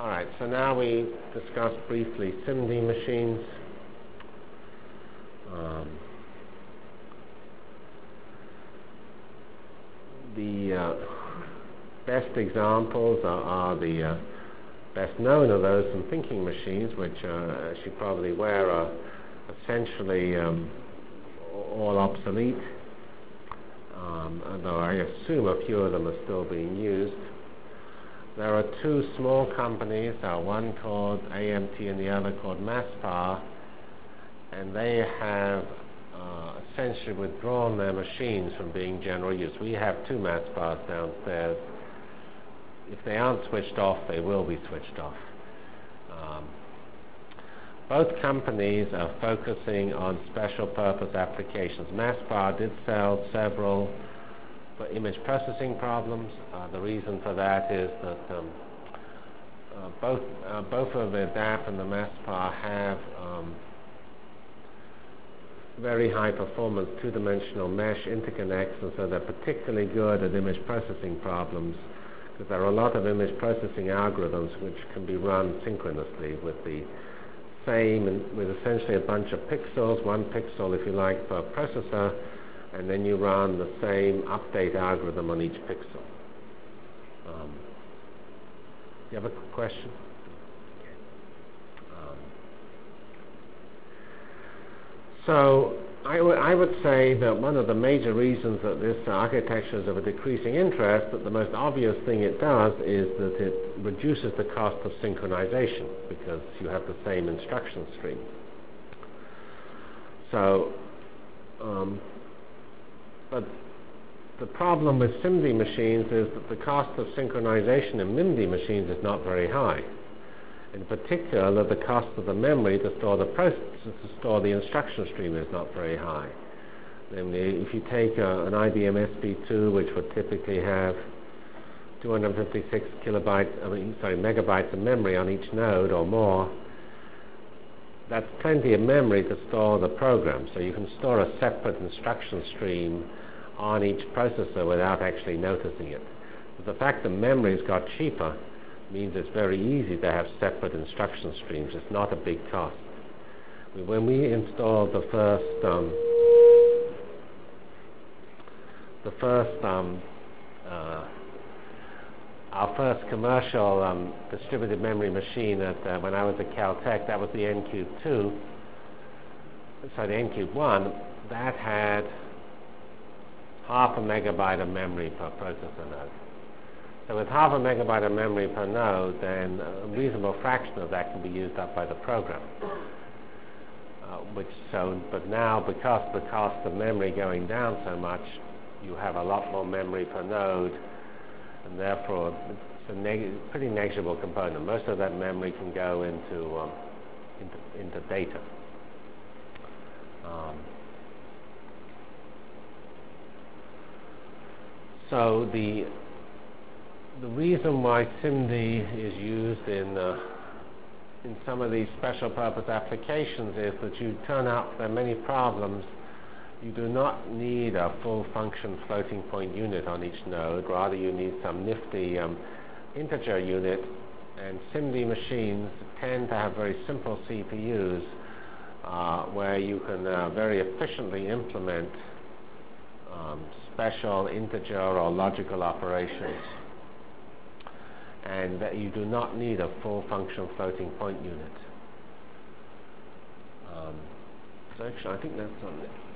Alright, so now we discuss briefly SIMD machines. The best examples are the best known of those from thinking machines, which, as you're probably aware, are essentially all obsolete, although I assume a few of them are still being used. There are two small companies, one called AMT and the other called MassPower, and they have essentially withdrawn their machines from being general use. We have two MassPowers downstairs. If they aren't switched off, they will be switched off. Both companies are focusing on special purpose applications. MassPower did sell several for image processing problems. The reason for that is that both of the DAP and the MassPower have very high performance two-dimensional mesh interconnects, and so they're particularly good at image processing problems, because there are a lot of image processing algorithms which can be run synchronously with the same, with essentially a bunch of pixels, one pixel if you like per processor, and then you run the same update algorithm on each pixel. You have a question? So I would say that one of the major reasons that this architecture is of a decreasing interest, that the most obvious thing it does is that it reduces the cost of synchronization, because you have the same instruction stream. So, but the problem with SIMD machines is that the cost of synchronization in MIMD machines is not very high. In particular, the cost of the memory to store the instruction stream is not very high. Namely, if you take an IBM SP2, which would typically have 256 megabytes of memory on each node or more, that's plenty of memory to store the program. So you can store a separate instruction stream on each processor without actually noticing it. But the fact that memory's got cheaper means it's very easy to have separate instruction streams. It's not a big cost. When we installed our first commercial distributed memory machine when I was at Caltech, that was the NCube 1, that had half a megabyte of memory per processor node. So with half a megabyte of memory per node, then a reasonable fraction of that can be used up by the program. But now, because the cost of memory going down so much, you have a lot more memory per node, and therefore it's a pretty negligible component. Most of that memory can go into data. So the reason why SIMD is used in some of these special purpose applications is that you turn out there are many problems. You do not need a full function floating point unit on each node. Rather, you need some nifty integer unit, and SIMD machines tend to have very simple CPUs where you can very efficiently implement special integer or logical operations, and that you do not need a full function floating point unit. So actually, I think that's on it.